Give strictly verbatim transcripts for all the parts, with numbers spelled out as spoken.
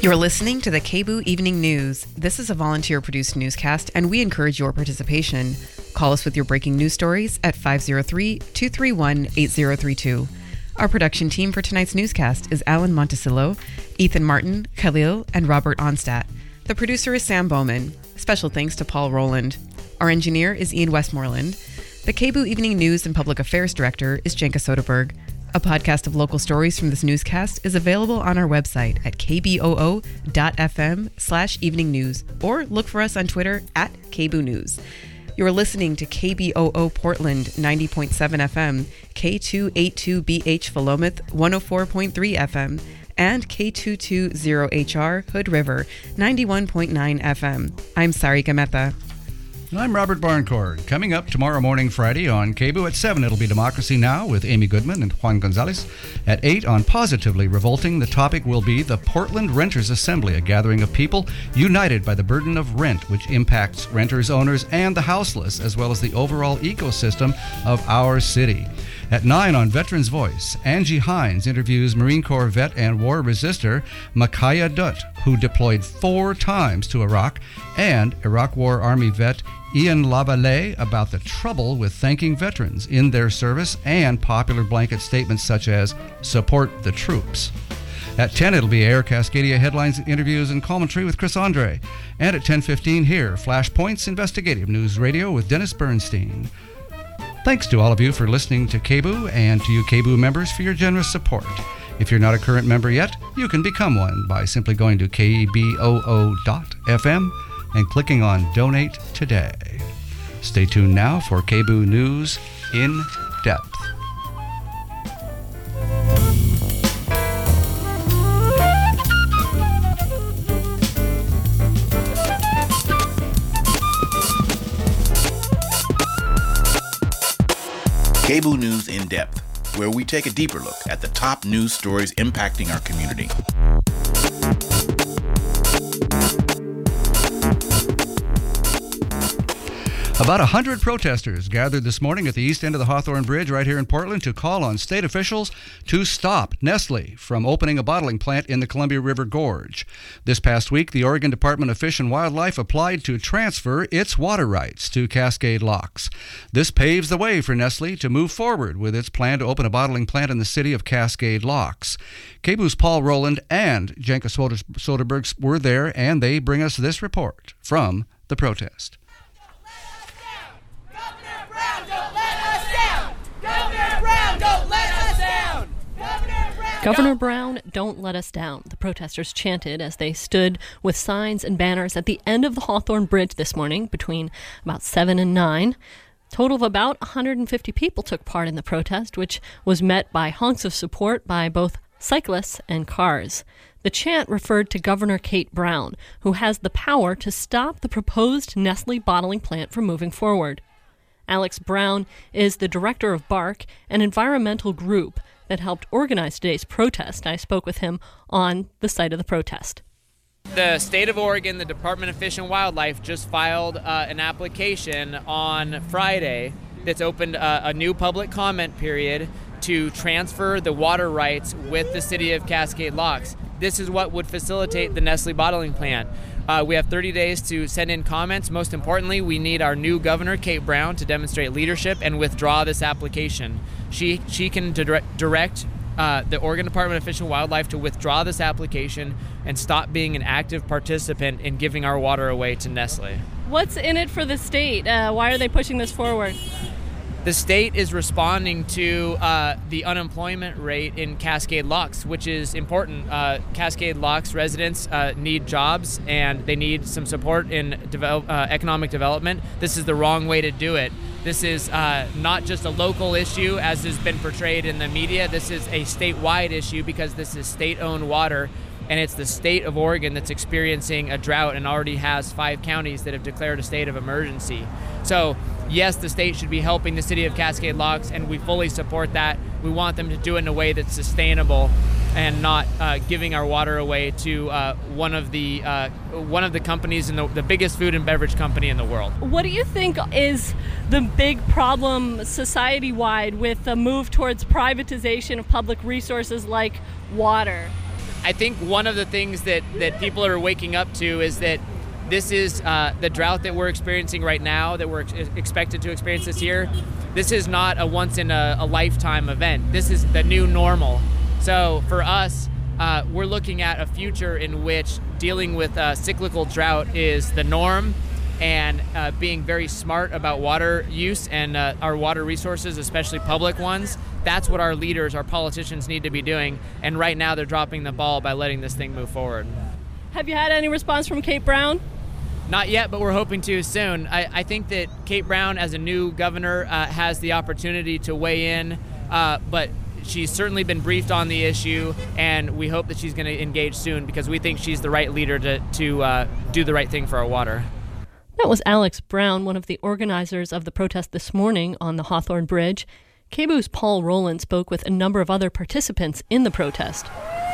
You're listening to the K B O O Evening News. This is a volunteer-produced newscast, and we encourage your participation. Call us with your breaking news stories at five oh three, two three one, eight oh three two. Our production team for tonight's newscast is Alan Montesillo, Ethan Martin, Khalil, and Robert Onstadt. The producer is Sam Bowman. Special thanks to Paul Rowland. Our engineer is Ian Westmoreland. The K B O O Evening News and Public Affairs Director is Jenka Soderberg. A podcast of local stories from this newscast is available on our website at kboo.fm slash evening news, or look for us on Twitter at K B O O News. You're listening to K B O O Portland ninety point seven F M, K two eighty-two B H Philomath one oh four point three F M, and K two twenty H R Hood River ninety-one point nine F M. I'm Sarika Mehta. I'm Robert Barncourt. Coming up tomorrow morning, Friday, on K B O O at seven, it'll be Democracy Now! With Amy Goodman and Juan Gonzalez. At eight, on Positively Revolting, the topic will be the Portland Renters Assembly, a gathering of people united by the burden of rent, which impacts renters, owners, and the houseless, as well as the overall ecosystem of our city. At nine, on Veterans Voice, Angie Hines interviews Marine Corps vet and war resistor Makaya Dutt, who deployed four times to Iraq, and Iraq War Army vet Ian Lavallee about the trouble with thanking veterans in their service and popular blanket statements such as, support the troops. At ten, it'll be Air Cascadia headlines, interviews, and commentary with Chris Andre. And at ten fifteen here, Flashpoints Investigative News Radio with Dennis Bernstein. Thanks to all of you for listening to K B O O, and to you K B O O members for your generous support. If you're not a current member yet, you can become one by simply going to K B O O dot F M and clicking on Donate Today. Stay tuned now for K B O O News in Depth. K B O O News in Depth, where we take a deeper look at the top news stories impacting our community. About one hundred protesters gathered this morning at the east end of the Hawthorne Bridge right here in Portland to call on state officials to stop Nestle from opening a bottling plant in the Columbia River Gorge. This past week, the Oregon Department of Fish and Wildlife applied to transfer its water rights to Cascade Locks. This paves the way for Nestle to move forward with its plan to open a bottling plant in the city of Cascade Locks. K B O O's Paul Rowland and Jenka Soderberg were there, and they bring us this report from the protest. Governor Brown, don't let us down, the protesters chanted as they stood with signs and banners at the end of the Hawthorne Bridge this morning between about seven and nine. A total of about one hundred fifty people took part in the protest, which was met by honks of support by both cyclists and cars. The chant referred to Governor Kate Brown, who has the power to stop the proposed Nestle bottling plant from moving forward. Alex Brown is the director of Bark, an environmental group that helped organize today's protest. I spoke with him on the site of the protest. The state of Oregon, the Department of Fish and Wildlife, just filed uh, an application on Friday that's opened uh, a new public comment period to transfer the water rights with the city of Cascade Locks. This is what would facilitate the Nestle bottling plant. Uh, we have thirty days to send in comments. Most importantly, we need our new governor, Kate Brown, to demonstrate leadership and withdraw this application. She she can direct, direct uh, the Oregon Department of Fish and Wildlife to withdraw this application and stop being an active participant in giving our water away to Nestle. What's in it for the state? Uh, why are they pushing this forward? The state is responding to uh, the unemployment rate in Cascade Locks, which is important. Uh, Cascade Locks residents uh, need jobs, and they need some support in develop, uh, economic development. This is the wrong way to do it. This is uh, not just a local issue, as has been portrayed in the media. This is a statewide issue because this is state-owned water, and it's the state of Oregon that's experiencing a drought and already has five counties that have declared a state of emergency. So, yes, the state should be helping the city of Cascade Locks, and we fully support that. We want them to do it in a way that's sustainable and not uh, giving our water away to uh, one of the uh, one of the companies in the, the biggest food and beverage company in the world. What do you think is the big problem society-wide with the move towards privatization of public resources like water? I think one of the things that, that people are waking up to is that this is uh, the drought that we're experiencing right now, that we're ex- expected to experience this year. This is not a once in a, a lifetime event. This is the new normal. So for us, uh, we're looking at a future in which dealing with uh, cyclical drought is the norm, and uh, being very smart about water use and uh, our water resources, especially public ones. That's what our leaders, our politicians need to be doing. And right now they're dropping the ball by letting this thing move forward. Have you had any response from Kate Brown? Not yet, but we're hoping to soon. I, I think that Kate Brown, as a new governor, uh, has the opportunity to weigh in, uh, but she's certainly been briefed on the issue, and we hope that she's going to engage soon because we think she's the right leader to, to uh, do the right thing for our water. That was Alex Brown, one of the organizers of the protest this morning on the Hawthorne Bridge. K B O O's Paul Rowland spoke with a number of other participants in the protest.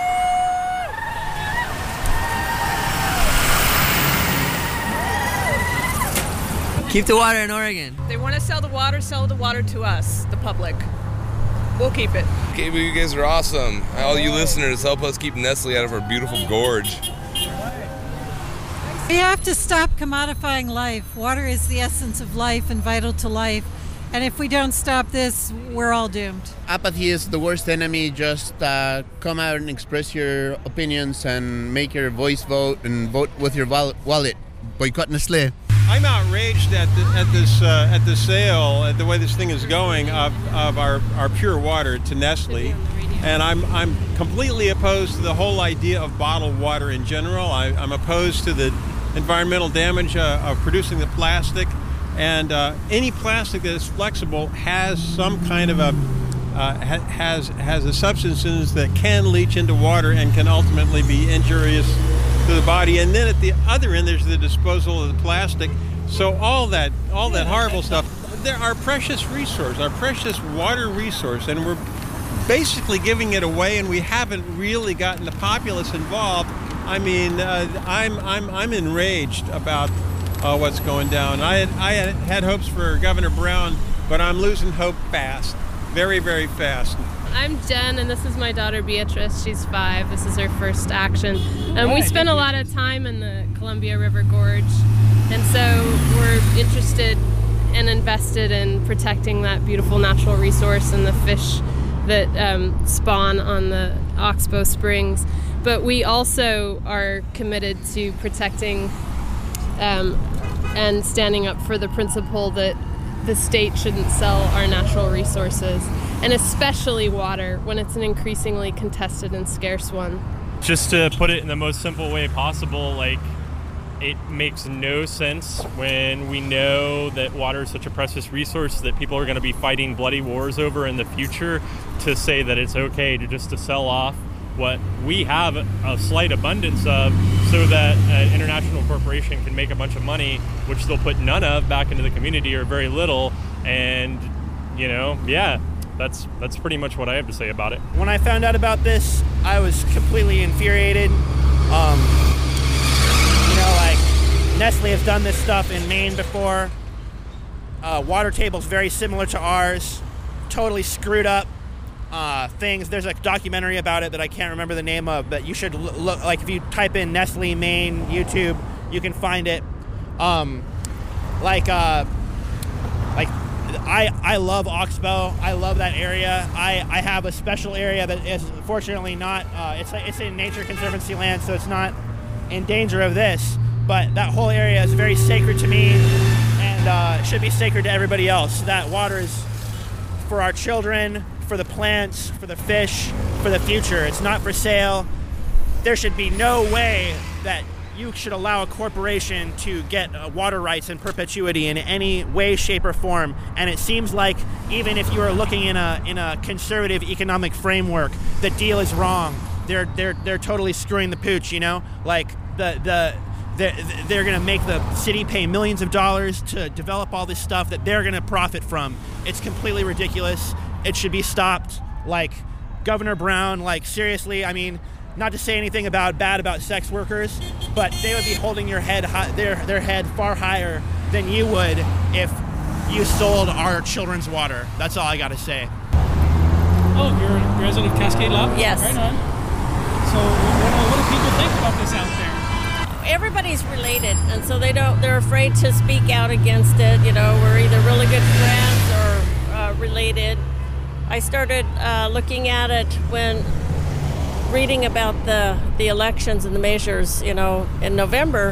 Keep the water in Oregon. They want to sell the water, sell the water to us, the public. We'll keep it. K B O, you guys are awesome. All you listeners help us keep Nestle out of our beautiful gorge. We have to stop commodifying life. Water is the essence of life and vital to life. And if we don't stop this, we're all doomed. Apathy is the worst enemy. Just uh, come out and express your opinions and make your voice vote and vote with your wallet. Boycott Nestle. I'm outraged at the, at this uh, at the sale, at the way this thing is going of, of our, our pure water to Nestle. And I'm I'm completely opposed to the whole idea of bottled water in general. I, I'm opposed to the environmental damage uh, of producing the plastic. And uh, any plastic that is flexible has some kind of a uh, ha- has has a substances that can leach into water and can ultimately be injurious to the body. And then at the other end, there's the disposal of the plastic. So all that all that horrible stuff. They're our precious resource, our precious water resource, and we're basically giving it away. And we haven't really gotten the populace involved. I mean, uh, I'm I'm I'm enraged about Uh, what's going down. I had, I had had hopes for Governor Brown, but I'm losing hope fast, very, very fast. I'm Jen, and this is my daughter Beatrice. She's five. This is her first action. And we spend a lot of time in the Columbia River Gorge, and so we're interested and invested in protecting that beautiful natural resource and the fish that um, spawn on the Oxbow Springs. But we also are committed to protecting Um, and standing up for the principle that the state shouldn't sell our natural resources, and especially water when it's an increasingly contested and scarce one. Just to put it in the most simple way possible, like, it makes no sense when we know that water is such a precious resource that people are going to be fighting bloody wars over in the future, to say that it's okay to just to sell off what we have a slight abundance of so that an international corporation can make a bunch of money, which they'll put none of back into the community or very little. And, you know, yeah, that's that's pretty much what I have to say about it. When I found out about this, I was completely infuriated. Um, you know, like, Nestle has done this stuff in Maine before. Uh, water table's very similar to ours. Totally screwed up. Uh, things. There's a documentary about it that I can't remember the name of, but you should look. Like, if you type in Nestle Maine YouTube, you can find it. Um, like, uh, like I I love Oxbow. I love that area. I, I have a special area that is fortunately not. Uh, it's it's in Nature Conservancy land, so it's not in danger of this. But that whole area is very sacred to me, and uh, should be sacred to everybody else. That water is for our children, for the plants, for the fish, for the future. It's not for sale. There should be no way that you should allow a corporation to get uh, water rights in perpetuity in any way, shape, or form. And it seems like even if you are looking in a in a conservative economic framework, the deal is wrong. They're they're they're totally screwing the pooch, you know? Like the the they're, they're going to make the city pay millions of dollars to develop all this stuff that they're going to profit from. It's completely ridiculous. It should be stopped. Like, Governor Brown, like, seriously, I mean, not to say anything about bad about sex workers, but they would be holding your head high, their their head far higher than you would if you sold our children's water. That's all I got to say. Oh, you're a resident of Cascade Locks? Yes. Right on. So talk about this out there? Everybody's related, and so they don't. They're afraid to speak out against it. You know, we're either really good friends or uh, related. I started uh, looking at it when reading about the the elections and the measures, you know, in November,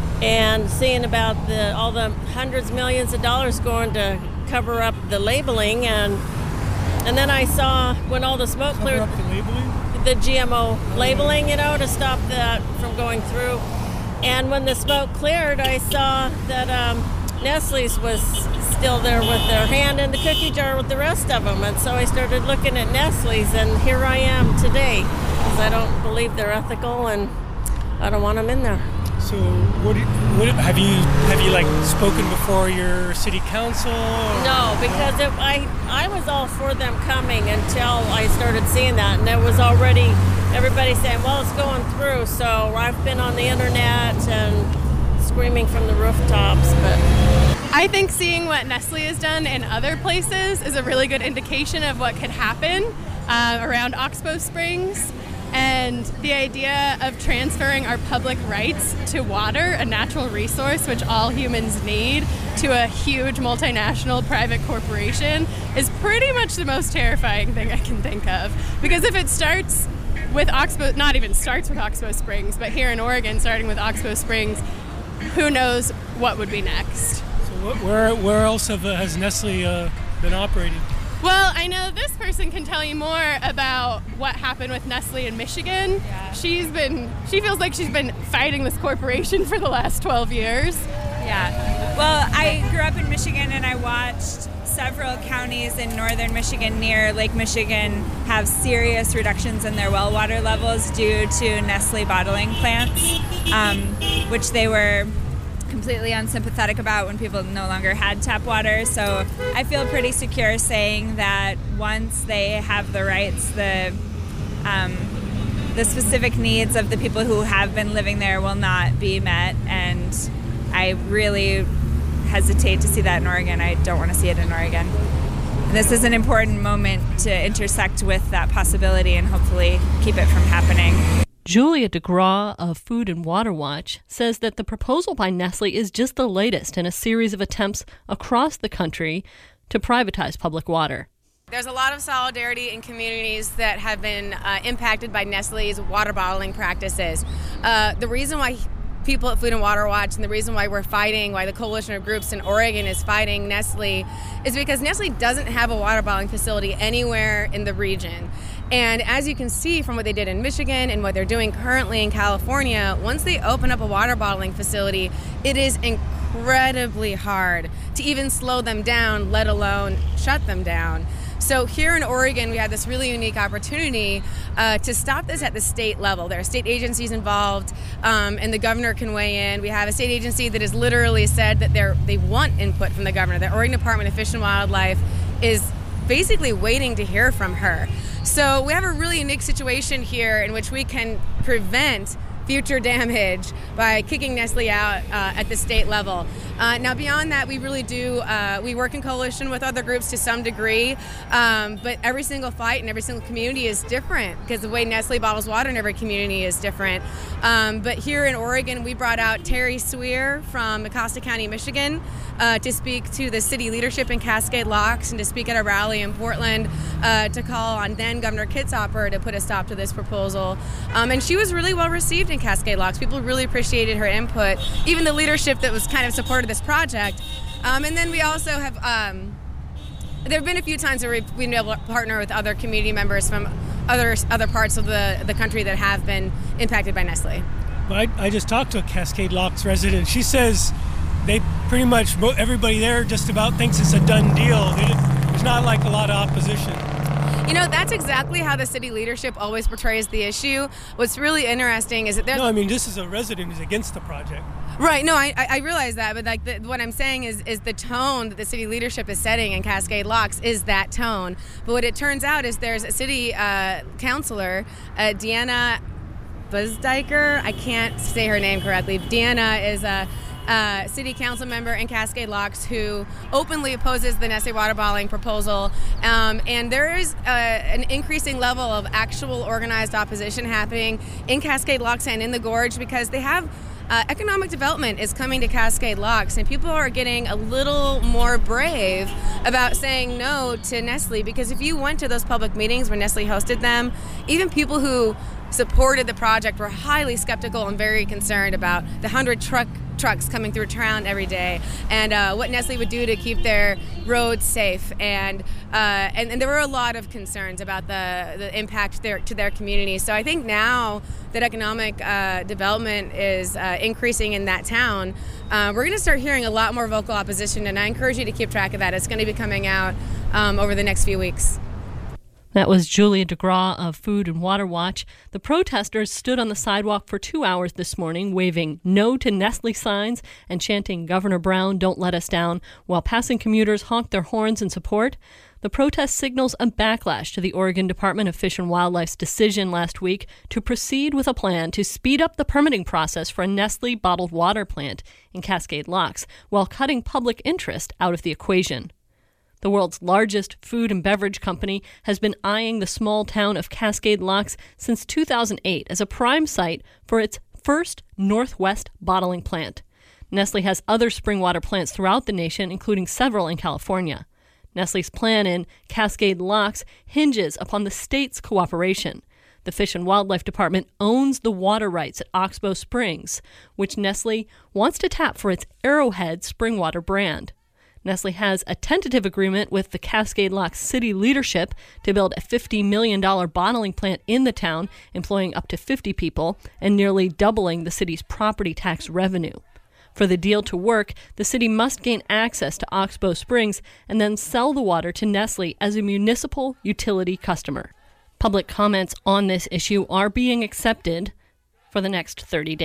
and seeing about the all the hundreds, millions of dollars going to cover up the labeling, and and then I saw when all the smoke Cover cleared, up the labeling? the G M O labeling, you know, to stop that from going through. And when the smoke cleared, I saw that um, Nestle's was still there with their hand in the cookie jar with the rest of them. And so I started looking at Nestle's, and here I am today, because I don't believe they're ethical, and I don't want them in there. So, what, do you, what have you have you like spoken before your city council? Or? No, because it, I I was all for them coming until I started seeing that, and it was already everybody saying, "Well, it's going through." So I've been on the internet and screaming from the rooftops, but I think seeing what Nestle has done in other places is a really good indication of what could happen uh, around Oxbow Springs. And the idea of transferring our public rights to water, a natural resource which all humans need, to a huge multinational private corporation is pretty much the most terrifying thing I can think of. Because if it starts with Oxbow, not even starts with Oxbow Springs, but here in Oregon, starting with Oxbow Springs, who knows what would be next. So where where else have, uh, has Nestle uh, been operating? Well, I know this person can tell you more about what happened with Nestle in Michigan. Yeah. She's been, she feels like she's been fighting this corporation for the last twelve years. Yeah. Well, I grew up in Michigan, and I watched several counties in northern Michigan near Lake Michigan have serious reductions in their well water levels due to Nestle bottling plants, um, which they were completely unsympathetic about when people no longer had tap water. So I feel pretty secure saying that once they have the rights, the um, the specific needs of the people who have been living there will not be met. And I really hesitate to see that in Oregon. I don't want to see it in Oregon. And this is an important moment to intersect with that possibility and hopefully keep it from happening. Julia DeGraw of Food and Water Watch says that the proposal by Nestle is just the latest in a series of attempts across the country to privatize public water. There's a lot of solidarity in communities that have been uh, impacted by Nestle's water bottling practices. Uh, the reason why people at Food and Water Watch and the reason why we're fighting, why the coalition of groups in Oregon is fighting Nestle, is because Nestle doesn't have a water bottling facility anywhere in the region. And as you can see from what they did in Michigan and what they're doing currently in California, once they open up a water bottling facility, it is incredibly hard to even slow them down, let alone shut them down. So here in Oregon, we have this really unique opportunity uh, to stop this at the state level. There are state agencies involved, um, and the governor can weigh in. We have a state agency that has literally said that they're, they want input from the governor. The Oregon Department of Fish and Wildlife is basically waiting to hear from her. So we have a really unique situation here in which we can prevent future damage by kicking Nestle out uh, at the state level. Uh, now, beyond that, we really do, uh, we work in coalition with other groups to some degree, um, but every single fight and every single community is different because the way Nestle bottles water in every community is different. Um, but here in Oregon, we brought out Terry Swear from Mecosta County, Michigan, uh, to speak to the city leadership in Cascade Locks and to speak at a rally in Portland uh, to call on then Governor Kitzhaber to put a stop to this proposal. Um, and she was really well received in Cascade Locks. People really appreciated her input, even the leadership that was kind of supported this project. Um, and then we also have, um, there have been a few times where we've, we've been able to partner with other community members from other other parts of the, the country that have been impacted by Nestle. Well, I, I just talked to a Cascade Locks resident. She says they pretty much, everybody there just about thinks it's a done deal. There's not like a lot of opposition. You know, that's exactly how the city leadership always portrays the issue. What's really interesting is that there's... No, I mean, this is a resident who's against the project. Right, no, I, I realize that, but like the, what I'm saying is is the tone that the city leadership is setting in Cascade Locks is that tone. But what it turns out is there's a city uh, councilor, uh, Deanna Busdiker, I can't say her name correctly. Deanna is a... uh, city council member in Cascade Locks who openly opposes the Nestle water bottling proposal. Um, and there is uh, an increasing level of actual organized opposition happening in Cascade Locks and in the Gorge because they have Uh, economic development is coming to Cascade Locks, and people are getting a little more brave about saying no to Nestle, because if you went to those public meetings where Nestle hosted them, even people who supported the project were highly skeptical and very concerned about the hundred truck trucks coming through town every day and uh, what Nestle would do to keep their roads safe. And, uh, and and there were a lot of concerns about the, the impact there, to their community. So I think now that economic uh, development is uh, increasing in that town, uh, we're going to start hearing a lot more vocal opposition, and I encourage you to keep track of that. It's going to be coming out um, over the next few weeks. That was Julia DeGraw of Food and Water Watch. The protesters stood on the sidewalk for two hours this morning, waving no to Nestle signs and chanting Governor Brown, don't let us down, while passing commuters honked their horns in support. The protest signals a backlash to the Oregon Department of Fish and Wildlife's decision last week to proceed with a plan to speed up the permitting process for a Nestle bottled water plant in Cascade Locks while cutting public interest out of the equation. The world's largest food and beverage company has been eyeing the small town of Cascade Locks since two thousand eight as a prime site for its first Northwest bottling plant. Nestle has other spring water plants throughout the nation, including several in California. Nestle's plan in Cascade Locks hinges upon the state's cooperation. The Fish and Wildlife Department owns the water rights at Oxbow Springs, which Nestle wants to tap for its Arrowhead spring water brand. Nestle has a tentative agreement with the Cascade Locks city leadership to build a fifty million dollars bottling plant in the town, employing up to fifty people and nearly doubling the city's property tax revenue. For the deal to work, the city must gain access to Oxbow Springs and then sell the water to Nestle as a municipal utility customer. Public comments on this issue are being accepted for the next thirty days.